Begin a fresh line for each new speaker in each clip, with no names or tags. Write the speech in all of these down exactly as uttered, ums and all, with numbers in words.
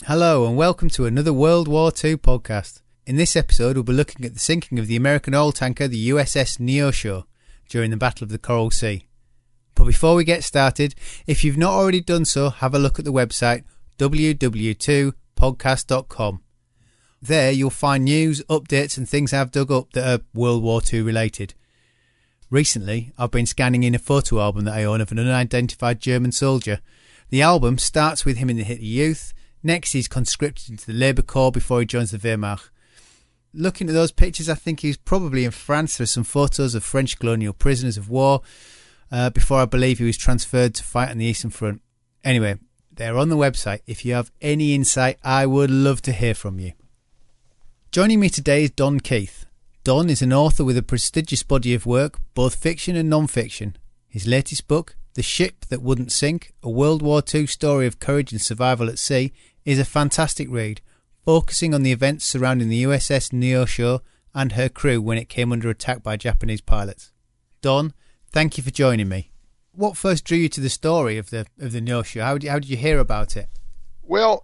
Hello and welcome to another World War Two podcast. In this episode we'll be looking at the sinking of the American oil tanker the U S S Neosho during the Battle of the Coral Sea. But before we get started, if you've not already done so, have a look at the website w w w dot two podcast dot com. There you'll find news, updates and things I've dug up that are World War Two related. Recently, I've been scanning in a photo album that I own of an unidentified German soldier. The album starts with him in the Hitler Youth. Next, he's conscripted into the Labour Corps before he joins the Wehrmacht. Looking at those pictures, I think he's probably in France. There's some photos of French colonial prisoners of war uh, before I believe he was transferred to fight on the Eastern Front. Anyway, they're on the website. If you have any insight, I would love to hear from you. Joining me today is Don Keith. Don is an author with a prestigious body of work, both fiction and non-fiction. His latest book, The Ship That Wouldn't Sink, a World War Two story of courage and survival at sea, is a fantastic read, focusing on the events surrounding the U S S Neosho and her crew when it came under attack by Japanese pilots. Don, thank you for joining me. What first drew you to the story of the of the Neosho? How did, how did you hear about it?
Well,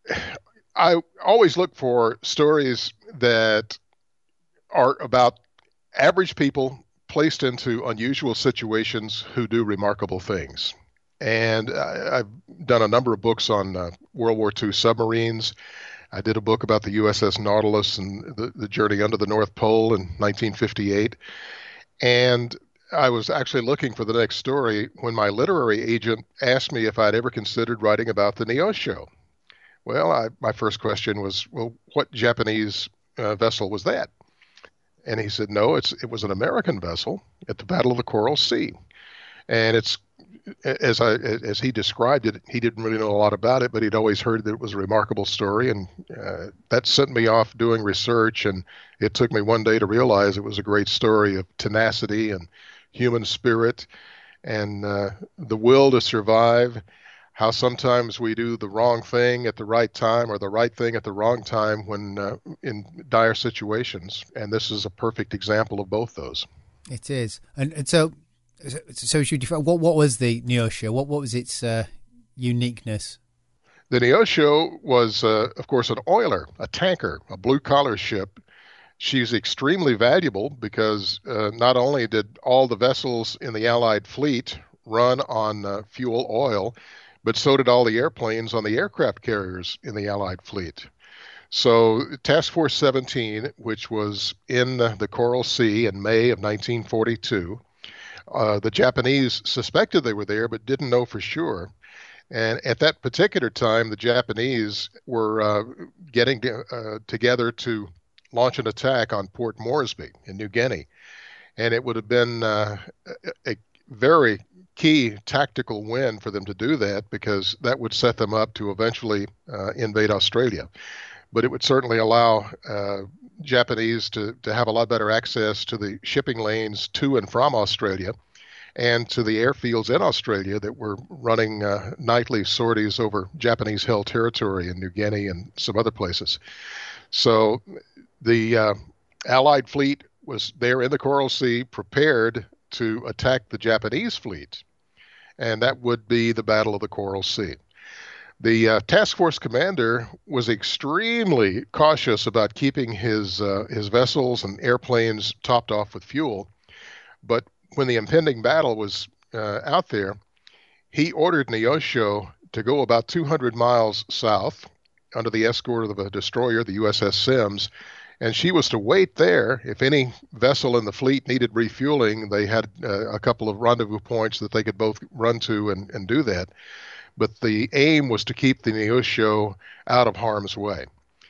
I always look for stories that are about average people placed into unusual situations who do remarkable things. And I, I've done a number of books on uh, World War Two submarines. I did a book about the U S S Nautilus and the, the journey under the North Pole in nineteen fifty-eight. And I was actually looking for the next story when my literary agent asked me if I'd ever considered writing about the Neosho. Well, I, my first question was, well, what Japanese uh, vessel was that? And he said, no, it's it was an American vessel at the Battle of the Coral Sea. And it's, as I as he described it, he didn't really know a lot about it, but he'd always heard that it was a remarkable story. And uh, that sent me off doing research. And it took me one day to realize it was a great story of tenacity and human spirit and uh, the will to survive. How sometimes we do the wrong thing at the right time or the right thing at the wrong time when uh, in dire situations. And this is a perfect example of both those.
It is. And, and so, so should you, what, what was the Neosho? What, what was its uh, uniqueness?
The Neosho was, uh, of course, an oiler, a tanker, a blue-collar ship. She's extremely valuable because uh, not only did all the vessels in the Allied fleet run on uh, fuel oil, but so did all the airplanes on the aircraft carriers in the Allied fleet. So Task Force seventeen, which was in the Coral Sea in May of nineteen forty-two, uh, the Japanese suspected they were there but didn't know for sure. And at that particular time, the Japanese were uh, getting to, uh, together to launch an attack on Port Moresby in New Guinea. And it would have been uh, a very key tactical win for them to do that, because that would set them up to eventually uh, invade Australia. But it would certainly allow uh, Japanese to, to have a lot better access to the shipping lanes to and from Australia and to the airfields in Australia that were running uh, nightly sorties over Japanese-held territory in New Guinea and some other places. So the uh, Allied fleet was there in the Coral Sea, prepared to attack the Japanese fleet, and that would be the Battle of the Coral Sea. The uh, task force commander was extremely cautious about keeping his uh, his vessels and airplanes topped off with fuel, but when the impending battle was uh, out there, he ordered Neosho to go about two hundred miles south under the escort of a destroyer, the U S S Sims, and she was to wait there. If any vessel in the fleet needed refueling, they had uh, a couple of rendezvous points that they could both run to and, and do that. But the aim was to keep the Neosho out of harm's way.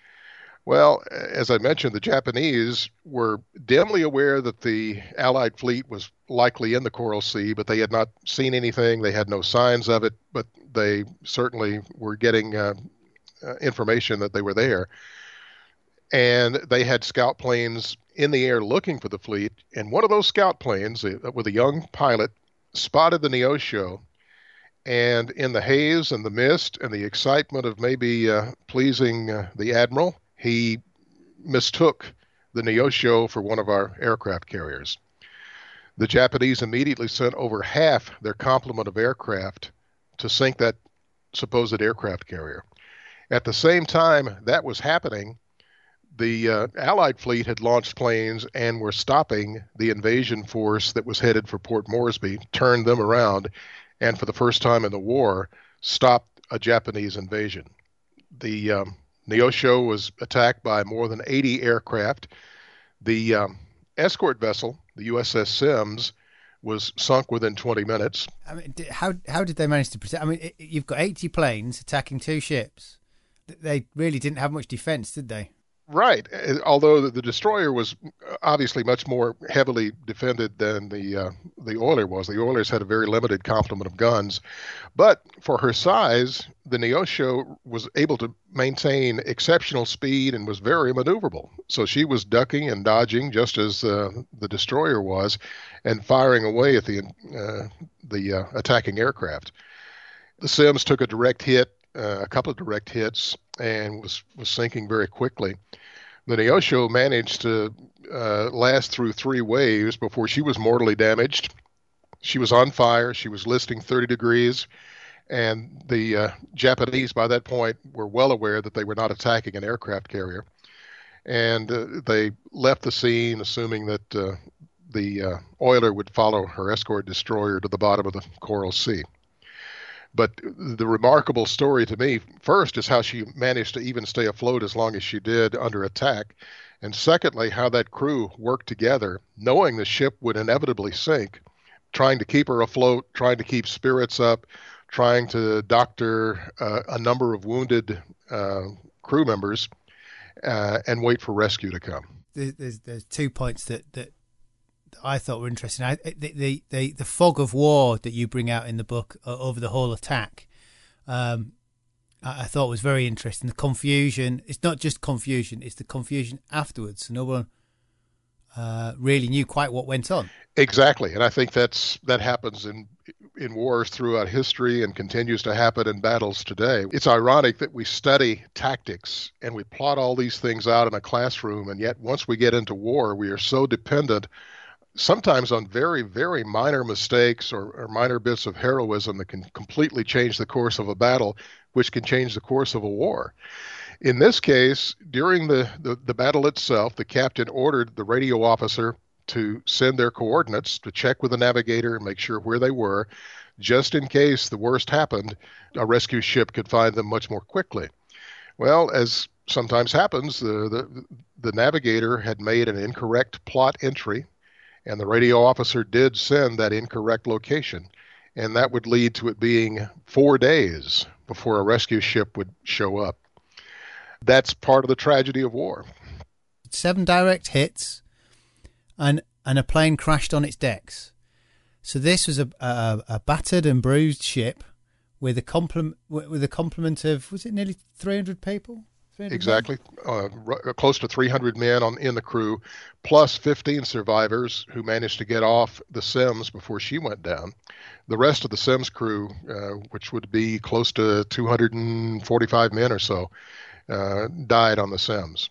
Well, as I mentioned, the Japanese were dimly aware that the Allied fleet was likely in the Coral Sea, but they had not seen anything. They had no signs of it, but they certainly were getting uh, uh, information that they were there. And they had scout planes in the air looking for the fleet. And one of those scout planes, uh, with a young pilot, spotted the Neosho. And in the haze and the mist and the excitement of maybe uh, pleasing uh, the admiral, he mistook the Neosho for one of our aircraft carriers. The Japanese immediately sent over half their complement of aircraft to sink that supposed aircraft carrier. At the same time that was happening, the uh, Allied fleet had launched planes and were stopping the invasion force that was headed for Port Moresby, turned them around, and for the first time in the war, stopped a Japanese invasion. The um, Neosho was attacked by more than eighty aircraft. The um, escort vessel, the U S S Sims, was sunk within twenty minutes.
I mean, how how did they manage to protect? I mean, it, you've got eighty planes attacking two ships. They really didn't have much defense, did they?
Right. Although the, the destroyer was obviously much more heavily defended than the uh, the oiler was. The oilers had a very limited complement of guns, but for her size, the Neosho was able to maintain exceptional speed and was very maneuverable. So she was ducking and dodging just as uh, the destroyer was, and firing away at the uh, the uh, attacking aircraft. The Sims took a direct hit, uh, a couple of direct hits, and was was sinking very quickly. The Neosho managed to uh, last through three waves before she was mortally damaged. She was on fire. She was listing thirty degrees, and the uh, Japanese by that point were well aware that they were not attacking an aircraft carrier, and uh, they left the scene, assuming that uh, the uh, oiler would follow her escort destroyer to the bottom of the Coral Sea. But the remarkable story to me, first, is how she managed to even stay afloat as long as she did under attack. And secondly, how that crew worked together, knowing the ship would inevitably sink, trying to keep her afloat, trying to keep spirits up, trying to doctor uh, a number of wounded uh, crew members, uh, and wait for rescue to come.
There's, there's two points that, that I thought were interesting. I, the, the, the, the fog of war that you bring out in the book uh, over the whole attack, um, I, I thought was very interesting. The confusion, it's not just confusion, it's the confusion afterwards. No one uh, really knew quite what went on.
Exactly. And I think that's that happens in in wars throughout history and continues to happen in battles today. It's ironic that we study tactics and we plot all these things out in a classroom, and yet once we get into war, we are so dependent sometimes on very, very minor mistakes or, or minor bits of heroism that can completely change the course of a battle, which can change the course of a war. In this case, during the, the, the battle itself, the captain ordered the radio officer to send their coordinates, to check with the navigator and make sure where they were, just in case the worst happened, a rescue ship could find them much more quickly. Well, as sometimes happens, the, the, the navigator had made an incorrect plot entry, and the radio officer did send that incorrect location, and that would lead to it being four days before a rescue ship would show up. That's part of the tragedy of war.
Seven direct hits, and and a plane crashed on its decks. So this was a a, a battered and bruised ship with a complement with a complement of, was it nearly three hundred people?
Exactly, uh, r- close to three hundred men on in the crew, plus fifteen survivors who managed to get off the Sims before she went down. The rest of the Sims crew, uh, which would be close to two hundred forty-five men or so, uh, died on the Sims.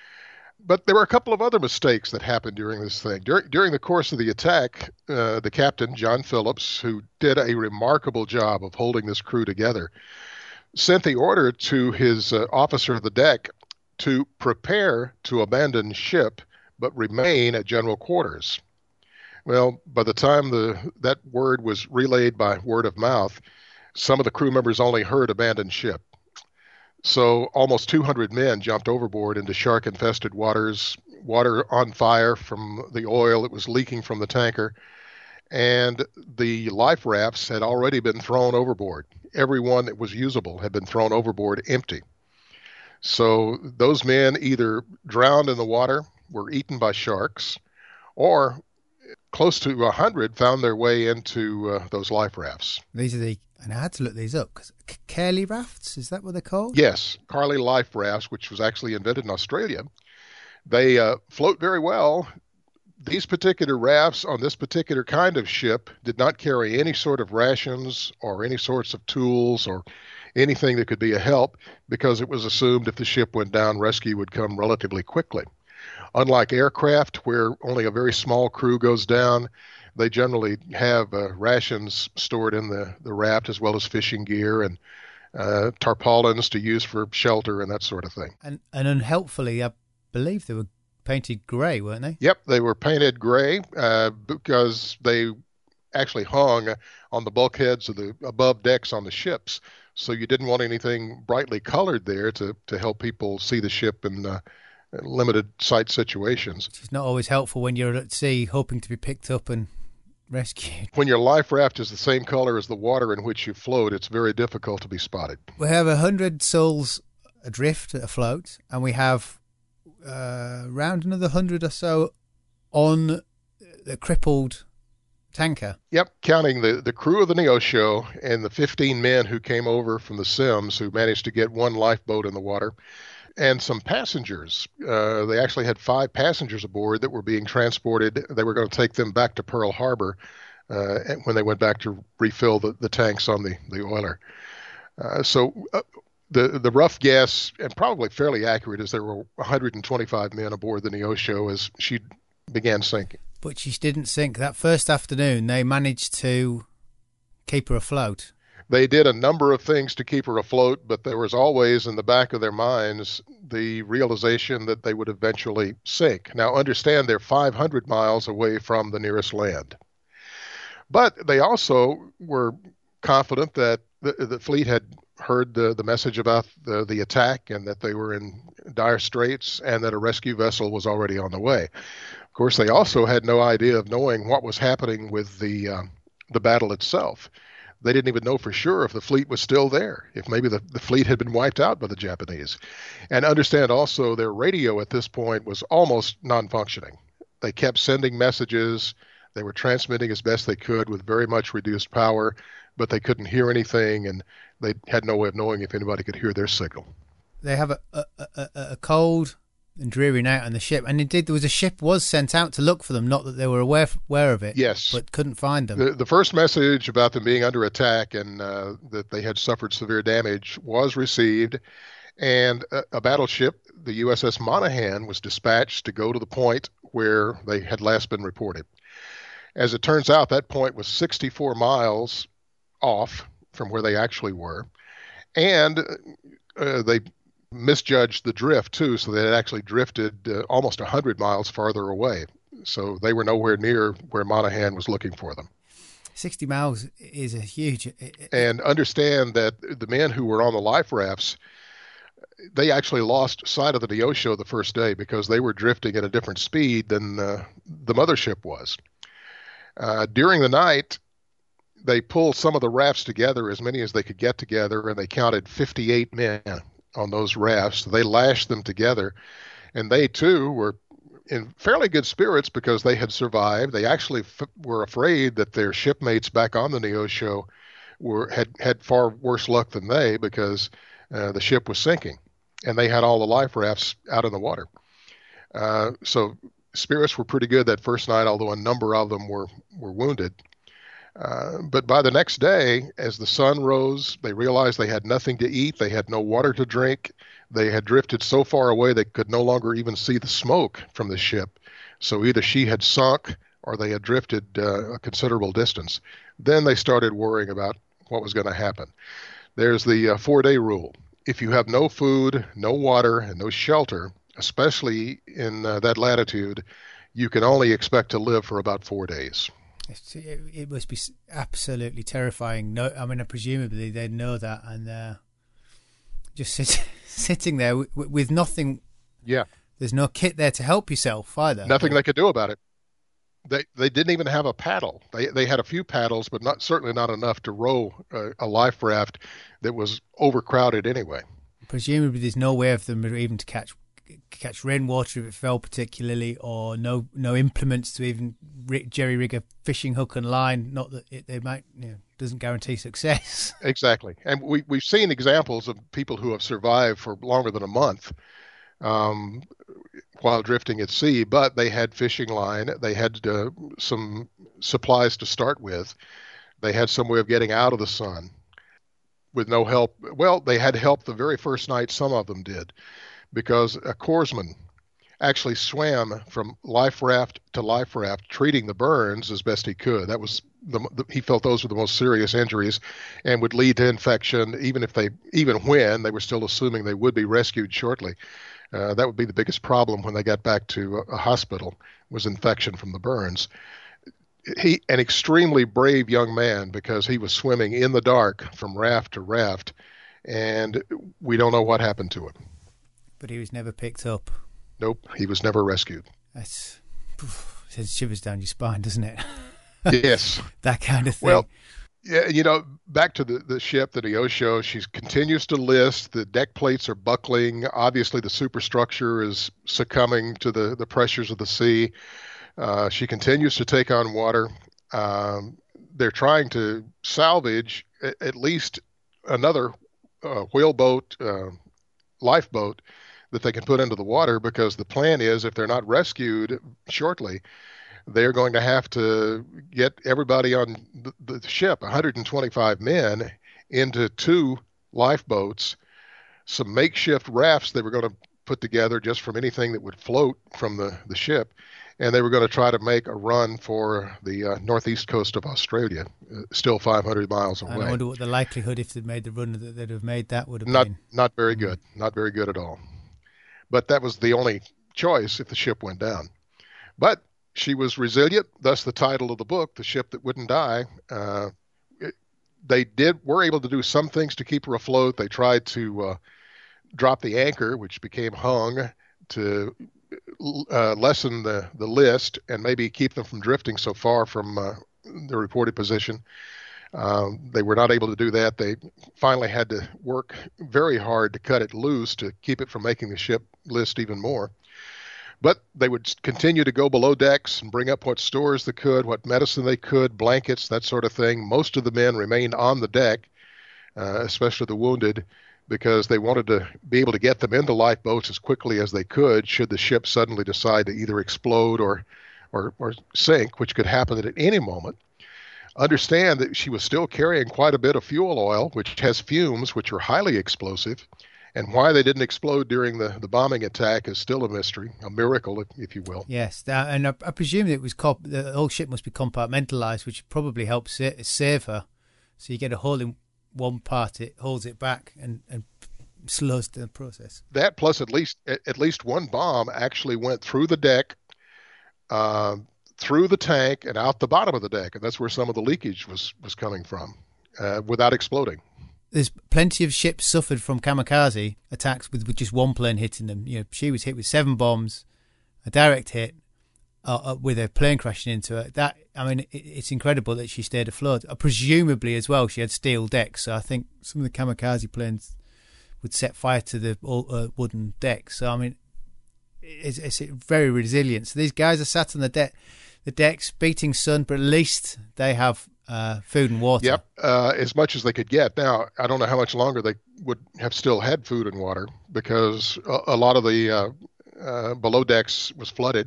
But there were a couple of other mistakes that happened during this thing. Dur- during the course of the attack, uh, the captain, John Phillips, who did a remarkable job of holding this crew together, sent the order to his uh, officer of the deck to prepare to abandon ship but remain at general quarters. Well, by the time the that word was relayed by word of mouth, some of the crew members only heard abandon ship. So almost two hundred men jumped overboard into shark-infested waters, water on fire from the oil that was leaking from the tanker, and the life rafts had already been thrown overboard. Every one that was usable had been thrown overboard empty. So those men either drowned in the water, were eaten by sharks, or close to one hundred found their way into uh, those life rafts.
These are the, and I had to look these up, because Carley rafts, is that what they're called?
Yes, Carley life rafts, which was actually invented in Australia. They uh, float very well. These particular rafts on this particular kind of ship did not carry any sort of rations or any sorts of tools or anything that could be a help, because it was assumed if the ship went down, rescue would come relatively quickly. Unlike aircraft, where only a very small crew goes down, they generally have uh, rations stored in the, the raft, as well as fishing gear and uh, tarpaulins to use for shelter and that sort of thing.
And, and unhelpfully, I believe they were painted grey, weren't they?
Yep, they were painted gray uh, because they actually hung on the bulkheads of the above decks on the ships. So you didn't want anything brightly colored there to, to help people see the ship in uh, limited sight situations.
Which is not always helpful when you're at sea hoping to be picked up and rescued.
When your life raft is the same color as the water in which you float, it's very difficult to be spotted.
We have a hundred souls adrift, afloat, and we have uh, around another hundred or so on the crippled tanker.
Yep, counting the, the crew of the Neosho and the fifteen men who came over from the Sims who managed to get one lifeboat in the water, and some passengers. Uh, they actually had five passengers aboard that were being transported. They were going to take them back to Pearl Harbor uh, when they went back to refill the, the tanks on the, the oiler. Uh, so uh, the, the rough guess, and probably fairly accurate, is there were one hundred twenty-five men aboard the Neosho as she began sinking.
But she didn't sink. That first afternoon, they managed to keep her afloat.
They did a number of things to keep her afloat, but there was always in the back of their minds the realization that they would eventually sink. Now, understand they're five hundred miles away from the nearest land. But they also were confident that the, the fleet had heard the, the message about the, the attack and that they were in dire straits and that a rescue vessel was already on the way. Of course, they also had no idea of knowing what was happening with the uh, the battle itself. They didn't even know for sure if the fleet was still there, if maybe the, the fleet had been wiped out by the Japanese. And understand also their radio at this point was almost non-functioning. They kept sending messages. They were transmitting as best they could with very much reduced power, but they couldn't hear anything, and they had no way of knowing if anybody could hear their signal.
They have a, a, a, a cold and dreary night on the ship, and indeed there was a ship was sent out to look for them, not that they were aware aware of it.
Yes,
but couldn't find them.
The, the first message about them being under attack and uh, that they had suffered severe damage was received, and a, a battleship, the U S S Monaghan, was dispatched to go to the point where they had last been reported. As it turns out, that point was sixty-four miles off from where they actually were, and uh, they misjudged the drift too, so they had actually drifted uh, almost one hundred miles farther away. So they were nowhere near where Monaghan was looking for them.
sixty miles is a huge...
And understand that the men who were on the life rafts, they actually lost sight of the Neosho the first day because they were drifting at a different speed than uh, the mothership was. Uh, during the night, they pulled some of the rafts together, as many as they could get together, and they counted fifty-eight men on those rafts. They lashed them together, and they too were in fairly good spirits because they had survived. They actually f- were afraid that their shipmates back on the Neosho were had, had far worse luck than they because uh, the ship was sinking, and they had all the life rafts out in the water. Uh, so spirits were pretty good that first night, although a number of them were, were wounded. Uh, but by the next day, as the sun rose, they realized they had nothing to eat. They had no water to drink. They had drifted so far away they could no longer even see the smoke from the ship. So either she had sunk or they had drifted uh, a considerable distance. Then they started worrying about what was going to happen. There's the uh, four-day rule. If you have no food, no water, and no shelter, especially in uh, that latitude, you can only expect to live for about four days.
It, it must be absolutely terrifying. No, I mean, presumably they know that, and uh, just sit, sitting there with, with nothing.
Yeah,
there's no kit there to help yourself either.
Nothing but they could do about it. They they didn't even have a paddle. They they had a few paddles, but not certainly not enough to row a, a life raft that was overcrowded anyway.
Presumably, there's no way of them even to catch. catch rainwater if it fell particularly, or no no implements to even jerry rig a fishing hook and line. Not that it, they might, you know, doesn't guarantee success.
Exactly. And we, we've seen examples of people who have survived for longer than a month um, while drifting at sea, but they had fishing line. They had uh, some supplies to start with. They had some way of getting out of the sun with no help. Well, they had help the very first night. Some of them did, because a corpsman actually swam from life raft to life raft, treating the burns as best he could. That was the, the he felt those were the most serious injuries, and would lead to infection. Even if they, even when they were still assuming they would be rescued shortly, uh, that would be the biggest problem when they got back to a, a hospital, was infection from the burns. He, an extremely brave young man, because he was swimming in the dark from raft to raft, and we don't know what happened to him.
But he was never picked up.
Nope, he was never rescued.
That's sends shivers down your spine, doesn't it?
Yes.
That kind of thing.
Well, yeah, you know, back to the, the ship, the Neosho, she continues to list. The deck plates are buckling. Obviously, the superstructure is succumbing to the, the pressures of the sea. Uh, she continues to take on water. Um, they're trying to salvage a, at least another uh, whaleboat, uh, lifeboat that they can put into the water, because the plan is, if they're not rescued shortly, they're going to have to get everybody on the, the ship, one hundred twenty-five men, into two lifeboats, some makeshift rafts they were going to put together just from anything that would float from the, the ship. And they were going to try to make a run for the uh, northeast coast of Australia, uh, still five hundred miles away.
And I wonder what the likelihood, if they'd made the run that they'd have made, that would have
not,
been.
Not very good. Not very good at all. But that was the only choice if the ship went down. But she was resilient, thus the title of the book, The Ship That Wouldn't Die. Uh, it, they did were able to do some things to keep her afloat. They tried to uh, drop the anchor, which became hung, to uh, lessen the, the list and maybe keep them from drifting so far from uh, the reported position. Um, they were not able to do that. They finally had to work very hard to cut it loose to keep it from making the ship list even more. But they would continue to go below decks and bring up what stores they could, what medicine they could, blankets, that sort of thing. Most of the men remained on the deck, uh, especially the wounded, because they wanted to be able to get them into lifeboats as quickly as they could should the ship suddenly decide to either explode or, or, or sink, which could happen at any moment. Understand that she was still carrying quite a bit of fuel oil, which has fumes, which are highly explosive. And why they didn't explode during the, the bombing attack is still a mystery, a miracle, if, if you will.
Yes, that, and I, I presume that it was comp- the whole ship must be compartmentalized, which probably helps sa- save her. So you get a hole in one part, it holds it back and, and slows the process.
That plus at least at least one bomb actually went through the deck, uh, through the tank, and out the bottom of the deck, and that's where some of the leakage was was coming from, uh, without exploding.
There's plenty of ships suffered from kamikaze attacks with, with just one plane hitting them. You know, she was hit with seven bombs, a direct hit, uh, uh, with a plane crashing into her. That I mean, it, it's incredible that she stayed afloat. Uh, presumably, as well, she had steel decks, so I think some of the kamikaze planes would set fire to the uh, wooden decks. So I mean, it's, it's very resilient. So these guys are sat on the deck, the decks, beating sun, but at least they have uh, food and water.
Yep, uh, as much as they could get. Now, I don't know how much longer they would have still had food and water, because a, a lot of the uh, uh, below decks was flooded.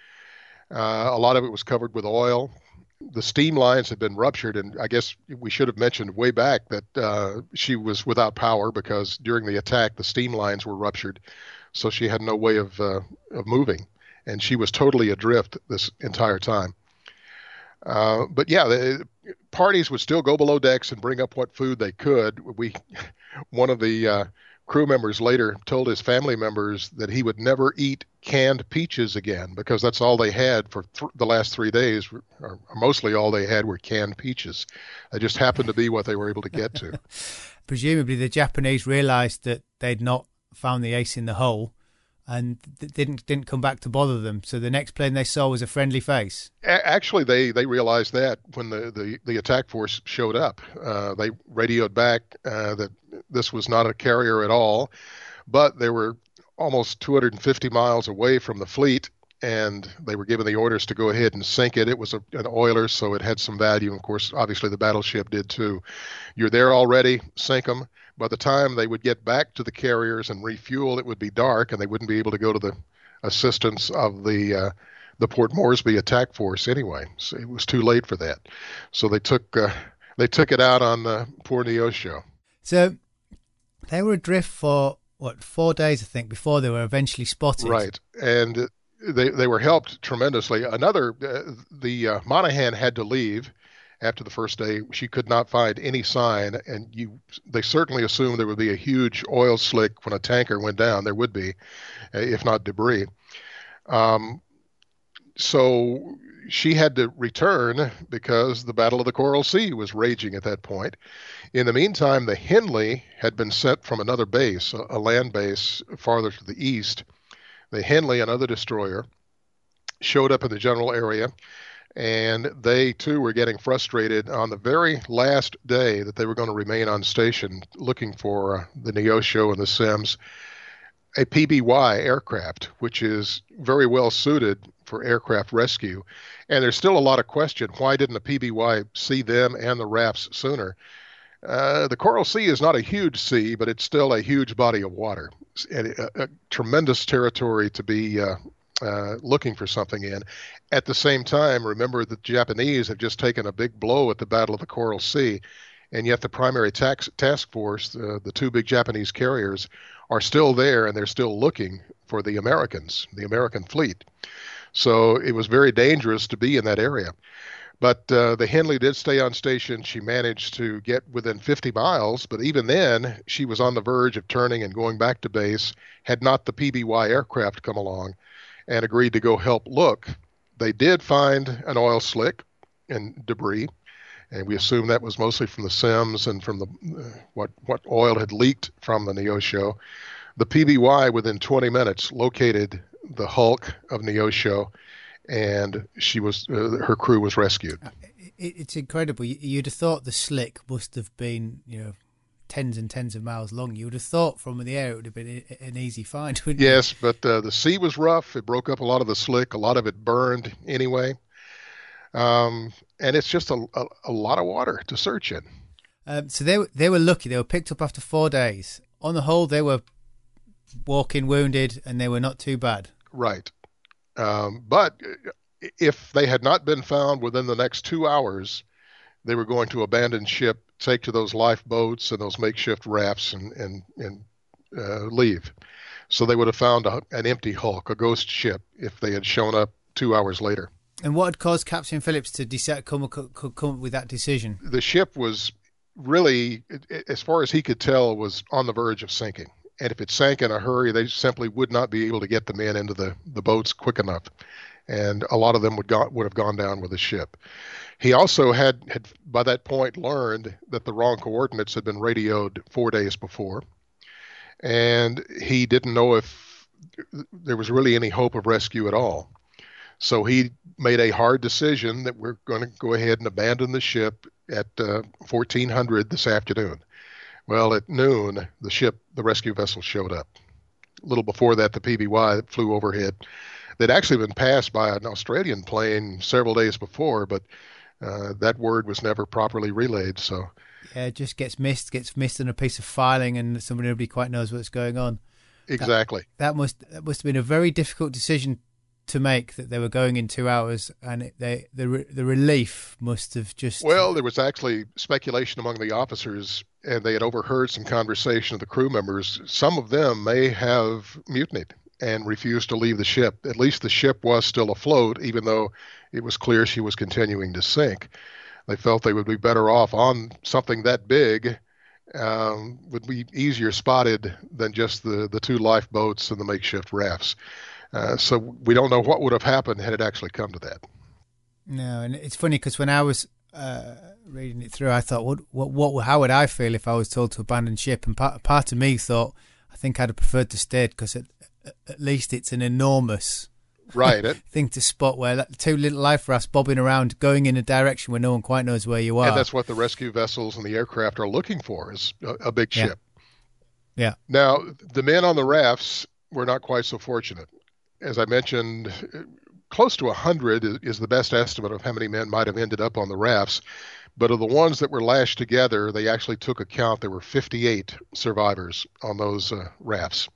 Uh, a lot of it was covered with oil. The steam lines had been ruptured, and I guess we should have mentioned way back that uh, she was without power, because during the attack, the steam lines were ruptured, so she had no way of uh, of moving, and she was totally adrift this entire time. Uh, but yeah, the parties would still go below decks and bring up what food they could. We, one of the uh, crew members later told his family members that he would never eat canned peaches again, because that's all they had for th- the last three days, or mostly all they had were canned peaches. They just happened to be what they were able to get to.
Presumably the Japanese realized that they'd not found the ace in the hole, and didn't didn't come back to bother them. So the next plane they saw was a friendly face.
Actually, they, they realized that when the, the, the attack force showed up. Uh, they radioed back uh, that this was not a carrier at all, but they were almost two hundred fifty miles away from the fleet, and they were given the orders to go ahead and sink it. It was a, an oiler, so it had some value. Of course, obviously the battleship did too. You're there already, sink them. By the time they would get back to the carriers and refuel, it would be dark, and they wouldn't be able to go to the assistance of the uh, the Port Moresby attack force anyway. So it was too late for that. So they took uh, they took it out on the poor Neosho.
So they were adrift for what, four days, I think, before they were eventually spotted.
Right. And they, they were helped tremendously. Another, uh, the uh, Monahan had to leave after the first day. She could not find any sign, and you they certainly assumed there would be a huge oil slick when a tanker went down. There would be, uh, if not debris. Um, so she had to return because the Battle of the Coral Sea was raging at that point. In the meantime, the Henley had been sent from another base, a, a land base farther to the east. The Henley, another destroyer, showed up in the general area, and they too were getting frustrated on the very last day that they were going to remain on station looking for uh, the Neosho and the Sims, a P B Y aircraft, which is very well suited for aircraft rescue. And there's still a lot of question, why didn't a P B Y see them and the rafts sooner? Uh, the Coral Sea is not a huge sea, but it's still a huge body of water, and a, a tremendous territory to be uh, uh, looking for something in. At the same time, remember the Japanese have just taken a big blow at the Battle of the Coral Sea, and yet the primary tax, task force, uh, the two big Japanese carriers, are still there, and they're still looking for the Americans, the American fleet. So it was very dangerous to be in that area. But uh, the Henley did stay on station. She managed to get within fifty miles, but even then, she was on the verge of turning and going back to base had not the P B Y aircraft come along and agreed to go help look. They did find an oil slick and debris, and we assume that was mostly from the Sims and from the uh, what, what oil had leaked from the Neosho. The P B Y, within twenty minutes, located the hulk of Neosho, and she was uh, her crew was rescued.
It's incredible. You'd have thought the slick must have been, you know, tens and tens of miles long. You would have thought from the air it would have been an easy find, wouldn't it?
Yes, but uh, the sea was rough. It broke up a lot of the slick. A lot of it burned anyway. Um, and it's just a, a, a lot of water to search in.
Um, so they, they were lucky. They were picked up after four days. On the whole, they were walking wounded, and they were not too bad.
Right. Um, but if they had not been found within the next two hours, they were going to abandon ship, take to those lifeboats and those makeshift rafts, and and and uh, leave. So they would have found a, an empty hulk, a ghost ship, if they had shown up two hours later.
And what had caused Captain Phillips to decide, come, come up with that decision?
The ship was really, as far as he could tell, was on the verge of sinking. And if it sank in a hurry, they simply would not be able to get the men into the, the boats quick enough. And a lot of them would go, would have gone down with the ship. He also had, had, by that point, learned that the wrong coordinates had been radioed four days before. And he didn't know if there was really any hope of rescue at all. So he made a hard decision that we're going to go ahead and abandon the ship at uh, fourteen hundred this afternoon. Well, at noon, the ship, the rescue vessel showed up. A little before that, the P B Y flew overhead. They'd actually been passed by an Australian plane several days before, but uh, that word was never properly relayed. So,
yeah, it just gets missed, gets missed in a piece of filing, and somebody nobody quite knows what's going on.
Exactly.
That, that must that must have been a very difficult decision to make, that they were going in two hours, and it, they the the relief must have just.
Well, there was actually speculation among the officers, and they had overheard some conversation of the crew members. Some of them may have mutinied and refused to leave the ship. At least the ship was still afloat, even though it was clear she was continuing to sink. They felt they would be better off on something that big, um, would be easier spotted than just the, the two lifeboats and the makeshift rafts. Uh, so we don't know what would have happened had it actually come to that.
No, and it's funny because when I was uh, reading it through, I thought, what, what, what, how would I feel if I was told to abandon ship? And part, part of me thought, I think I'd have preferred to stay, because at, at least it's an enormous
right it,
thing to spot, where that, two little life rafts bobbing around, going in a direction where no one quite knows where you are.
And that's what the rescue vessels and the aircraft are looking for, is a, a big
yeah.
ship.
Yeah.
Now, the men on the rafts were not quite so fortunate. As I mentioned, close to one hundred is the best estimate of how many men might have ended up on the rafts. But of the ones that were lashed together, they actually took account. There were fifty-eight survivors on those uh, rafts.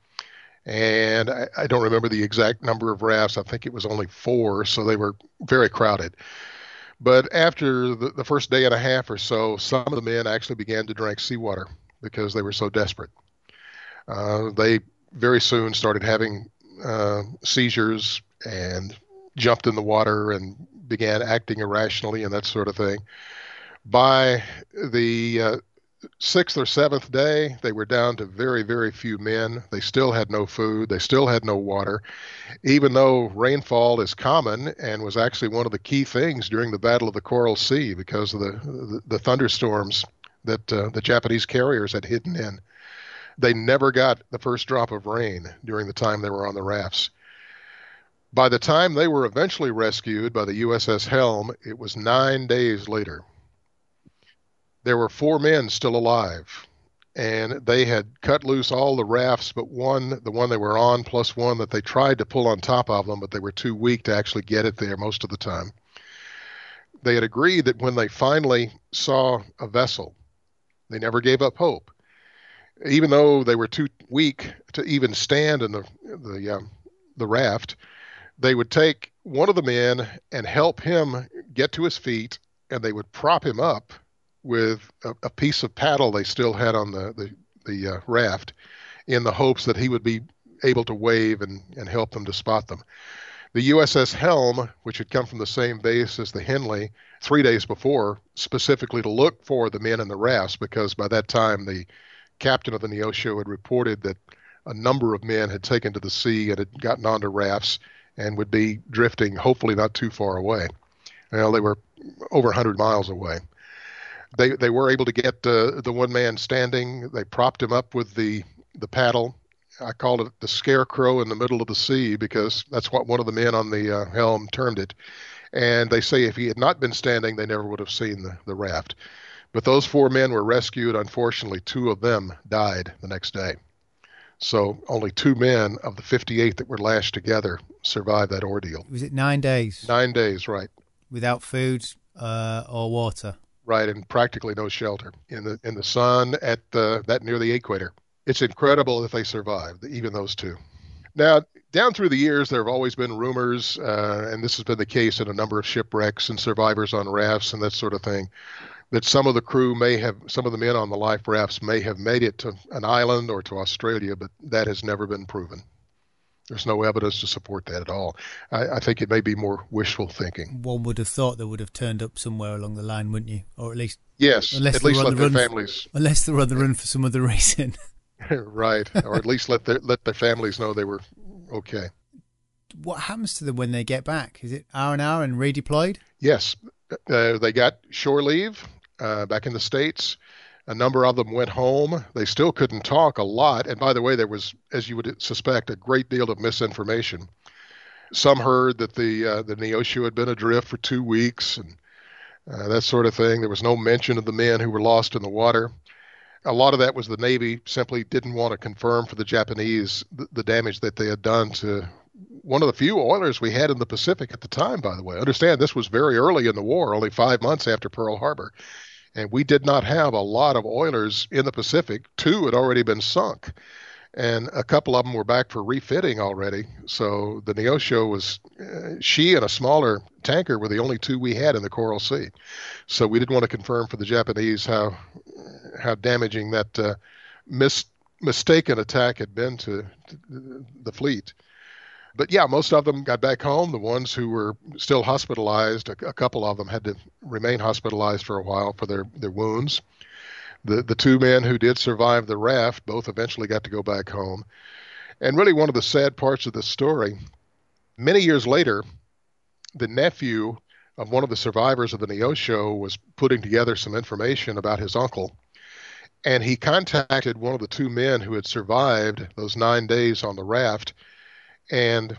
And I, I don't remember the exact number of rafts. I think it was only four, so they were very crowded. But after the, the first day and a half or so, some of the men actually began to drink seawater because they were so desperate. Uh, they very soon started having uh, seizures and jumped in the water and began acting irrationally and that sort of thing. By the uh, sixth or seventh day, they were down to very, very few men. They still had no food. They still had no water, even though rainfall is common and was actually one of the key things during the Battle of the Coral Sea because of the, the, the thunderstorms that uh, the Japanese carriers had hidden in. They never got the first drop of rain during the time they were on the rafts. By the time they were eventually rescued by the U S S Helm, it was nine days later. There were four men still alive, and they had cut loose all the rafts but one, the one they were on, plus one that they tried to pull on top of them, but they were too weak to actually get it there most of the time. They had agreed that when they finally saw a vessel, they never gave up hope. Even though they were too weak to even stand in the the um, the raft, they would take one of the men and help him get to his feet, and they would prop him up with a, a piece of paddle they still had on the the, the uh, raft, in the hopes that he would be able to wave and, and help them to spot them. The U S S Helm, which had come from the same base as the Henley three days before, specifically to look for the men in the rafts, because by that time the captain of the Neosho had reported that a number of men had taken to the sea and had gotten onto rafts and would be drifting, hopefully not too far away. Well, they were over one hundred miles away. They they were able to get uh, the one man standing. They propped him up with the, the paddle. I called it the scarecrow in the middle of the sea because that's what one of the men on the uh, helm termed it. And they say if he had not been standing, they never would have seen the, the raft. But those four men were rescued. Unfortunately, two of them died the next day. So only two men of the fifty-eight that were lashed together survived that ordeal.
Was it nine days?
Nine days, right.
Without food uh, or water?
Right, and practically no shelter in the in the sun at the, that near the equator. It's incredible that they survived, even those two. Now, down through the years, there have always been rumors, uh, and this has been the case in a number of shipwrecks and survivors on rafts and that sort of thing, that some of the crew may have, some of the men on the life rafts may have made it to an island or to Australia, but that has never been proven. There's no evidence to support that at all. I, I think it may be more wishful thinking.
One would have thought they would have turned up somewhere along the line, wouldn't you? Or at least...
Yes,
unless
at least let
the
their families...
For, unless they're on the run for some other reason.
Right, or at least let their, let their families know they were okay.
What happens to them when they get back? Is it R and R and redeployed?
Yes, uh, they got shore leave uh, back in the States. A number of them went home. They still couldn't talk a lot. And by the way, there was, as you would suspect, a great deal of misinformation. Some heard that the uh, the Neosho had been adrift for two weeks and uh, that sort of thing. There was no mention of the men who were lost in the water. A lot of that was the Navy simply didn't want to confirm for the Japanese the, the damage that they had done to one of the few oilers we had in the Pacific at the time, by the way. Understand, this was very early in the war, only five months after Pearl Harbor. And we did not have a lot of oilers in the Pacific. Two had already been sunk, and a couple of them were back for refitting already. So the Neosho was, uh, she and a smaller tanker were the only two we had in the Coral Sea. So we didn't want to confirm for the Japanese how how damaging that uh, mis- mistaken attack had been to, to the fleet. But yeah, most of them got back home. The ones who were still hospitalized, a, a couple of them had to remain hospitalized for a while for their, their wounds. The the two men who did survive the raft both eventually got to go back home. And really one of the sad parts of this story, many years later, the nephew of one of the survivors of the Neosho was putting together some information about his uncle. And he contacted one of the two men who had survived those nine days on the raft. And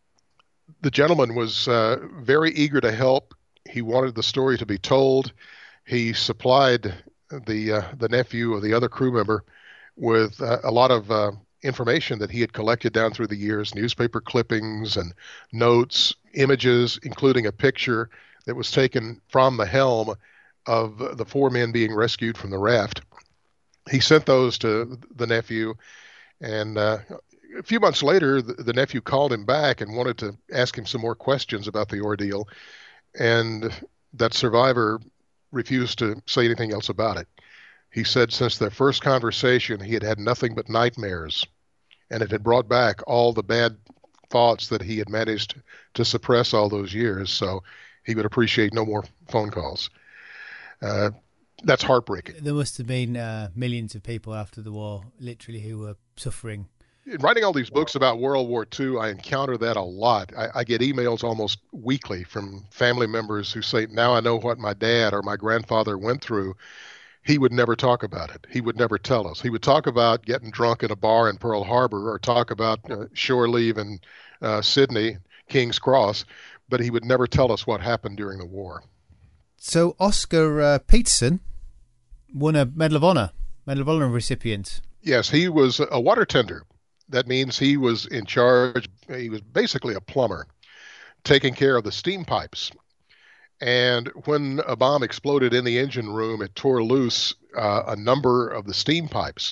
the gentleman was uh, very eager to help. He wanted the story to be told. He supplied the uh, the nephew of the other crew member with uh, a lot of uh, information that he had collected down through the years, newspaper clippings and notes, images, including a picture that was taken from the helm of the four men being rescued from the raft. He sent those to the nephew, and uh, a few months later, the, the nephew called him back and wanted to ask him some more questions about the ordeal, and that survivor refused to say anything else about it. He said since their first conversation, he had had nothing but nightmares, and it had brought back all the bad thoughts that he had managed to suppress all those years. So he would appreciate no more phone calls. Uh, that's heartbreaking.
There must have been uh, millions of people after the war, literally, who were suffering.
In writing all these books about World War Two, I encounter that a lot. I, I get emails almost weekly from family members who say, now I know what my dad or my grandfather went through. He would never talk about it. He would never tell us. He would talk about getting drunk in a bar in Pearl Harbor or talk about uh, shore leave in uh, Sydney, King's Cross, but he would never tell us what happened during the war.
So Oscar uh, Peterson won a Medal of Honor, Medal of Honor recipient.
Yes, he was a water tender. That means he was in charge. He was basically a plumber, taking care of the steam pipes. And when a bomb exploded in the engine room, it tore loose uh, a number of the steam pipes.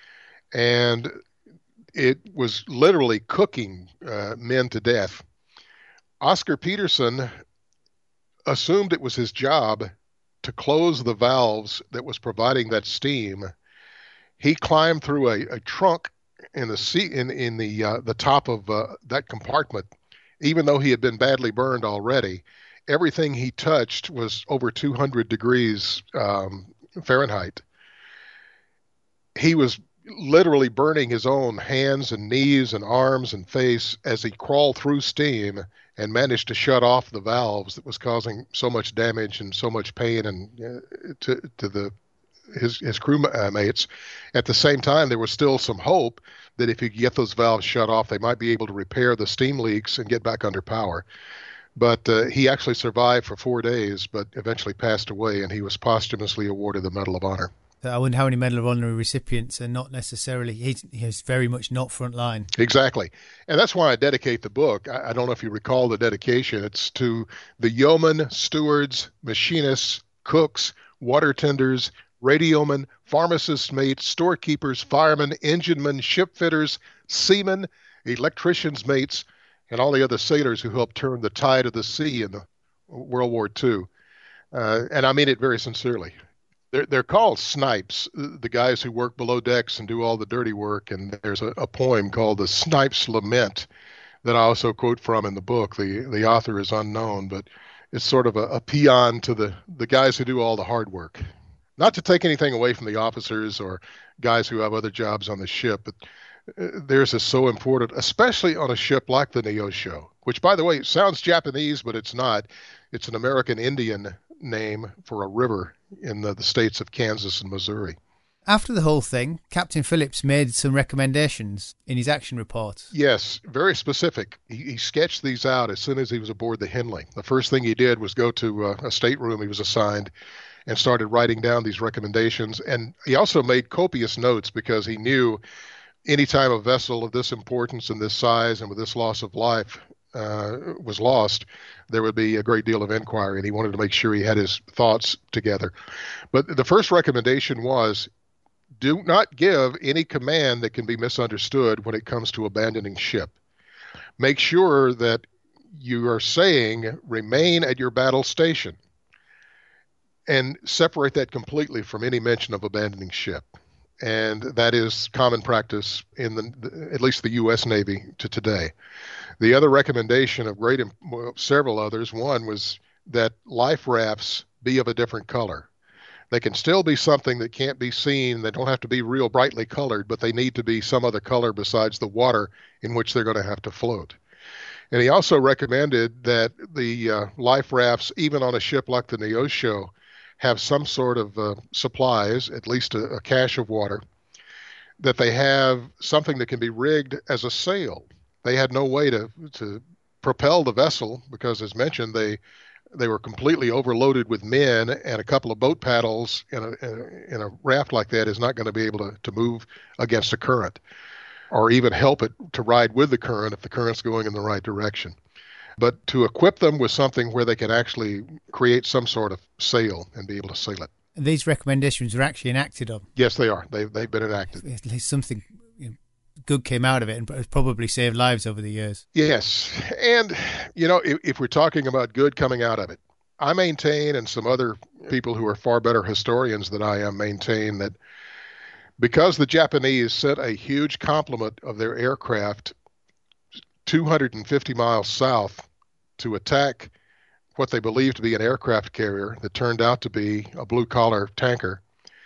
And it was literally cooking uh, men to death. Oscar Peterson assumed it was his job to close the valves that was providing that steam. He climbed through a, a trunk in the seat in in the uh, the top of uh, that compartment, even though he had been badly burned already. Everything he touched was over two hundred degrees um, Fahrenheit. He was literally burning his own hands and knees and arms and face as he crawled through steam and managed to shut off the valves that was causing so much damage and so much pain and uh, to to the his his crew mates. At the same time, there was still some hope that if you could get those valves shut off, they might be able to repair the steam leaks and get back under power. But uh, he actually survived for four days, but eventually passed away, and he was posthumously awarded the Medal of Honor.
I wonder how many Medal of Honor recipients are not necessarily, he's, he's very much not frontline.
Exactly. And that's why I dedicate the book. I, I don't know if you recall the dedication. It's to the yeomen, stewards, machinists, cooks, water tenders, radiomen, pharmacists' mates, storekeepers, firemen, enginemen, ship fitters, seamen, electricians' mates, and all the other sailors who helped turn the tide of the sea in the World War Two. Uh, and I mean it very sincerely. They're, they're called snipes, the guys who work below decks and do all the dirty work. And there's a, a poem called The Snipes' Lament that I also quote from in the book. The the author is unknown, but it's sort of a, a paean to the, the guys who do all the hard work. Not to take anything away from the officers or guys who have other jobs on the ship, but theirs is so important, especially on a ship like the Neosho, which, by the way, sounds Japanese, but it's not. It's an American Indian name for a river in the, the states of Kansas and Missouri.
After the whole thing, Captain Phillips made some recommendations in his action report.
Yes, very specific. He, he sketched these out as soon as he was aboard the Henley. The first thing he did was go to uh, a stateroom he was assigned and started writing down these recommendations. And he also made copious notes because he knew anytime a vessel of this importance and this size and with this loss of life uh, was lost, there would be a great deal of inquiry, and he wanted to make sure he had his thoughts together. But the first recommendation was, do not give any command that can be misunderstood when it comes to abandoning ship. Make sure that you are saying, remain at your battle station, and separate that completely from any mention of abandoning ship. And that is common practice in the, at least the U S Navy to today. The other recommendation of great, well, several others, one was that life rafts be of a different color. They can still be something that can't be seen. They don't have to be real brightly colored, but they need to be some other color besides the water in which they're going to have to float. And he also recommended that the uh, life rafts, even on a ship like the Neosho, have some sort of uh, supplies, at least a, a cache of water, that they have something that can be rigged as a sail. They had no way to to propel the vessel because, as mentioned, they they were completely overloaded with men, and a couple of boat paddles in a in a raft like that is not going to be able to, to move against a current or even help it to ride with the current if the current's going in the right direction. But to equip them with something where they can actually create some sort of sail and be able to sail it.
These recommendations are actually enacted on.
Yes, they are. They've, they've been enacted.
At least something you know, good came out of it, and it's probably saved lives over the years.
Yes. And, you know, if, if we're talking about good coming out of it, I maintain, and some other people who are far better historians than I am maintain, that because the Japanese sent a huge complement of their aircraft two hundred fifty miles south to attack what they believed to be an aircraft carrier that turned out to be a blue-collar tanker,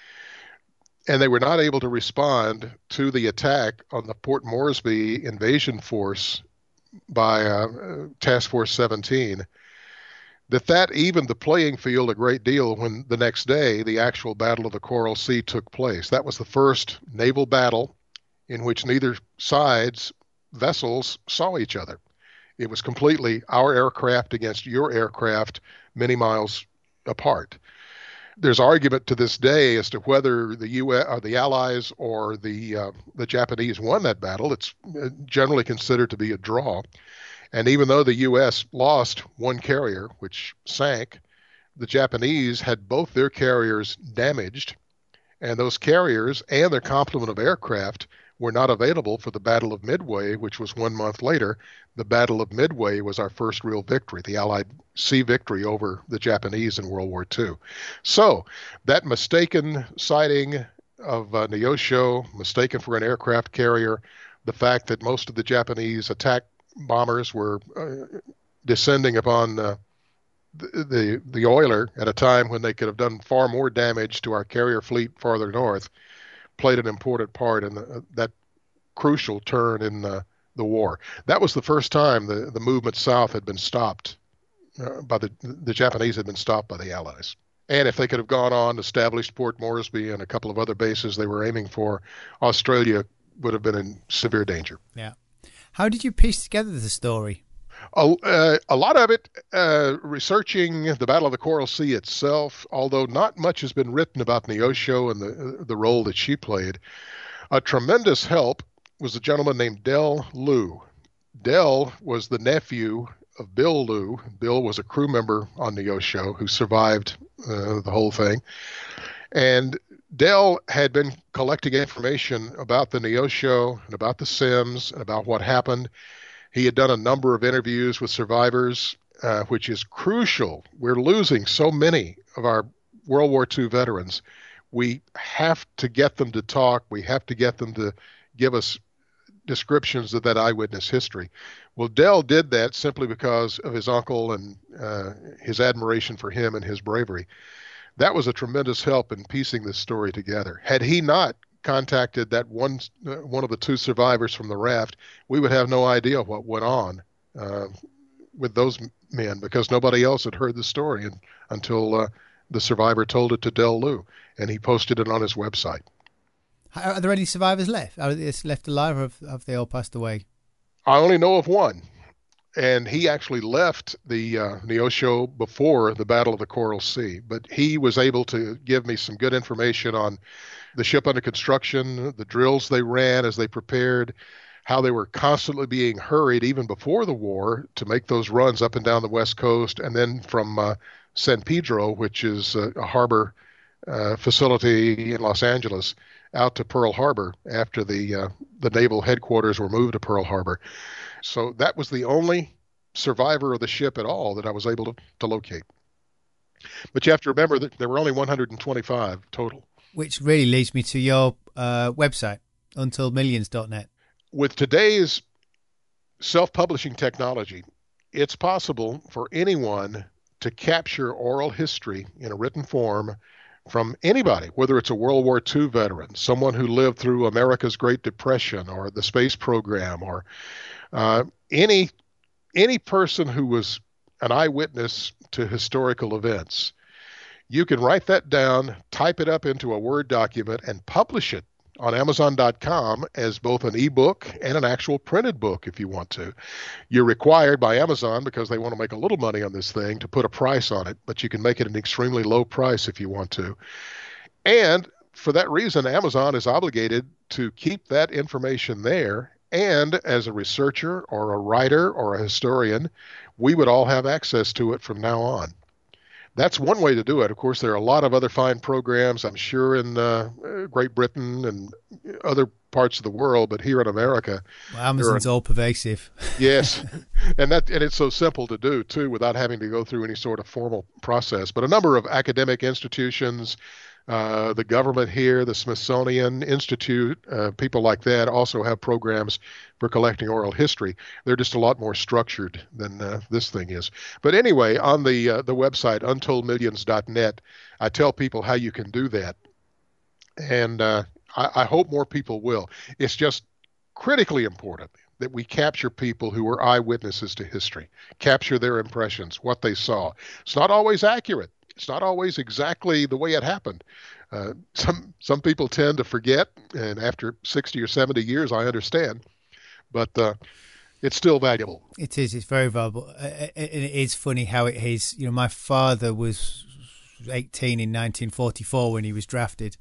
and they were not able to respond to the attack on the Port Moresby invasion force by uh, Task Force seventeen, that that evened the playing field a great deal when the next day the actual Battle of the Coral Sea took place. That was the first naval battle in which neither side's vessels saw each other. It was completely our aircraft against your aircraft many miles apart. There's argument to this day as to whether the U S or the Allies or the uh, the Japanese won that battle. It's generally considered to be a draw. And even though the U S lost one carrier, which sank, the Japanese had both their carriers damaged, and those carriers and their complement of aircraft were not available for the Battle of Midway, which was one month later. The Battle of Midway was our first real victory, the Allied sea victory over the Japanese in World War Two. So that mistaken sighting of uh, Neosho, mistaken for an aircraft carrier, the fact that most of the Japanese attack bombers were uh, descending upon uh, the, the the oiler at a time when they could have done far more damage to our carrier fleet farther north, played an important part in the, uh, that crucial turn in the, the war. That was the first time the, the movement south had been stopped uh, by the the Japanese had been stopped by the Allies. And if they could have gone on, established Port Moresby and a couple of other bases they were aiming for, Australia would have been in severe danger.
Yeah. How did you piece together the story?
A, uh, a lot of it uh, researching the Battle of the Coral Sea itself, although not much has been written about Neosho and the the role that she played. A tremendous help was a gentleman named Del Liu. Del was the nephew of Bill Liu. Bill was a crew member on Neosho who survived uh, the whole thing. And Del had been collecting information about the Neosho and about the Sims and about what happened. He had done a number of interviews with survivors, uh, which is crucial. We're losing so many of our World War Two veterans. We have to get them to talk. We have to get them to give us descriptions of that eyewitness history. Well, Del did that simply because of his uncle and uh, his admiration for him and his bravery. That was a tremendous help in piecing this story together. Had he not contacted that one uh, one of the two survivors from the raft, we would have no idea what went on uh, with those men, because nobody else had heard the story and, until uh, the survivor told it to Del Liu, and he posted it on his website.
Are there any survivors left? Are they left alive, or have, have they all passed away?
I only know of one, and he actually left the uh, Neosho before the Battle of the Coral Sea, but he was able to give me some good information on the ship under construction, the drills they ran as they prepared, how they were constantly being hurried even before the war to make those runs up and down the West Coast, and then from uh, San Pedro, which is a, a harbor uh, facility in Los Angeles, out to Pearl Harbor after the uh, the naval headquarters were moved to Pearl Harbor. So that was the only survivor of the ship at all that I was able to, to locate. But you have to remember that there were only one hundred twenty-five total.
Which really leads me to your uh, website, untold millions dot net.
With today's self-publishing technology, it's possible for anyone to capture oral history in a written form from anybody, whether it's a World War Two veteran, someone who lived through America's Great Depression or the space program, or uh, any any person who was an eyewitness to historical events. You can write that down, type it up into a Word document, and publish it on Amazon dot com as both an ebook and an actual printed book if you want to. You're required by Amazon, because they want to make a little money on this thing, to put a price on it, but you can make it an extremely low price if you want to. And for that reason, Amazon is obligated to keep that information there, and as a researcher or a writer or a historian, we would all have access to it from now on. that's one way to do it. Of course, there are a lot of other fine programs, I'm sure, in uh, Great Britain and other parts of the world, but here in America,
well, Amazon's are, all pervasive.
Yes, and that and it's so simple to do too, without having to go through any sort of formal process. But a number of academic institutions, uh, the government here, the Smithsonian Institute, uh, people like that also have programs for collecting oral history. They're just a lot more structured than uh, this thing is. But anyway, on the uh, the website untold millions dot net, I tell people how you can do that, and uh, I, I hope more people will. It's just critically important that we capture people who were eyewitnesses to history, capture their impressions, what they saw. It's not always accurate. It's not always exactly the way it happened. Uh, some some people tend to forget, and after sixty or seventy years, I understand, but uh, it's still valuable.
It is. It's very valuable. It, it, it is funny how it is. You know, my father was eighteen in nineteen forty-four when he was drafted.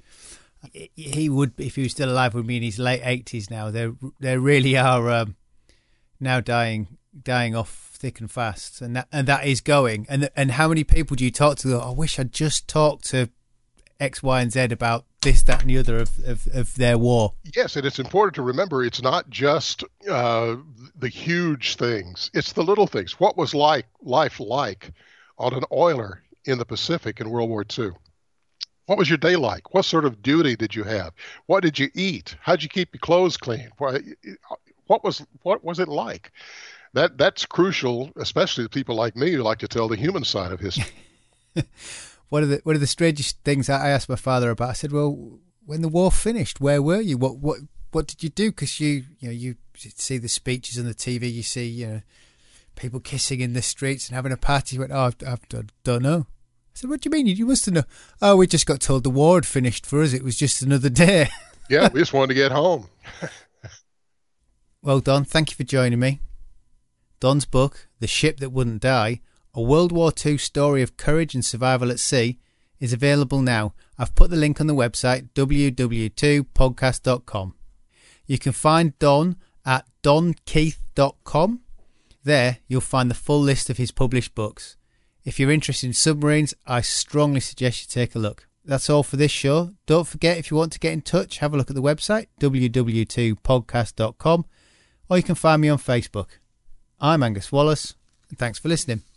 He would, if he was still alive, would be in his late eighties now. There, there really are um, now dying, dying off thick and fast, and that and that is going. And and how many people do you talk to? Go, I wish I'd just talked to X, Y, and Z about this, that, and the other of of, of their war.
Yes, and it's important to remember it's not just uh, the huge things; it's the little things. What was like life like on an oiler in the Pacific in World War Two? What was your day like? What sort of duty did you have? What did you eat? How'd you keep your clothes clean? What was what was it like? That that's crucial, especially to people like me who like to tell the human side of history.
One of the one of the strangest things I asked my father about, I said, "Well, when the war finished, where were you? What what what did you do? Because you you know you see the speeches on the T V, you see you know people kissing in the streets and having a party." He went, "Oh, I, I, I don't know." I said, "What do you mean? You must have known." "Oh, we just got told the war had finished for us. It was just another day."
Yeah, we just wanted to get home.
Well, Don, thank you for joining me. Don's book, The Ship That Wouldn't Die, A World War Two Story of Courage and Survival at Sea, is available now. I've put the link on the website, w w w dot two podcast dot com. You can find Don at don keith dot com. There, you'll find the full list of his published books. If you're interested in submarines, I strongly suggest you take a look. That's all for this show. Don't forget, if you want to get in touch, have a look at the website, w w w dot two podcast dot com, or you can find me on Facebook. I'm Angus Wallace, and thanks for listening.